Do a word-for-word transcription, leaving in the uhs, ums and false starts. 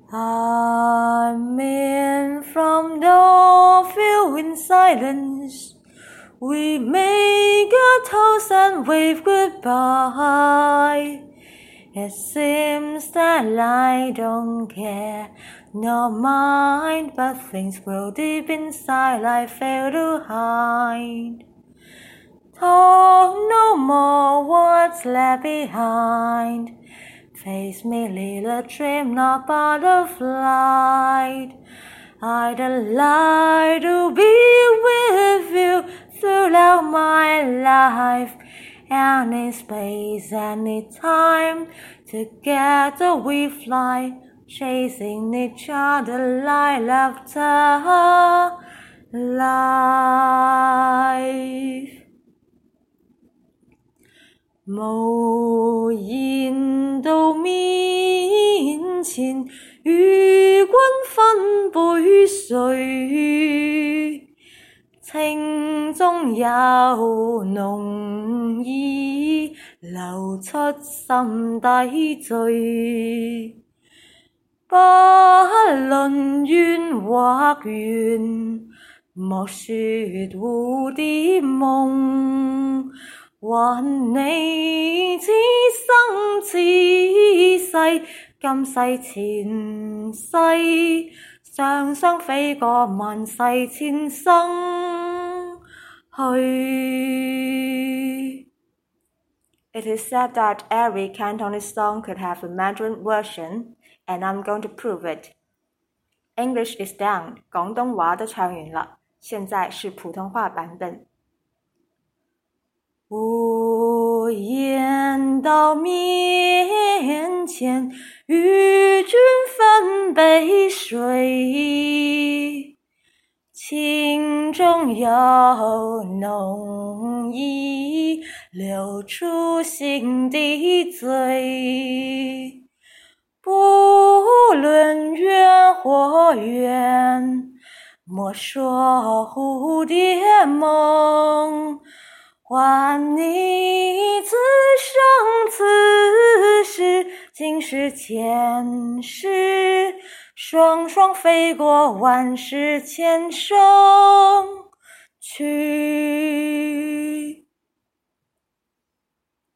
I'm in from the field in silence. We make a toast and wave goodbye. It seems that I don't care, nor mind, but things grow deep inside I fail to hide. Talk no more what's left behind. Face me, little dream, not butterfly. I'd like to be with you throughout my life. Any space, any time, together we fly, chasing each other like laughter, life. 某烟到面前，與君分杯水，清中有濃意，流出心底醉。不論怨或緣，莫說蝴蝶夢，還你此生此世，今世前世，雙雙飛過萬世千生去。It is said that every Cantonese song could have a Mandarin version, and I'm going to prove it. English is done， 廣東話都唱完了，現在是普通話版本。我烟到面前，與君分杯水，情中有濃意，流出心底醉。不論怨或緣，莫說蝴蝶夢，還你此生此世，今世前世，雙雙飛過萬世千生去。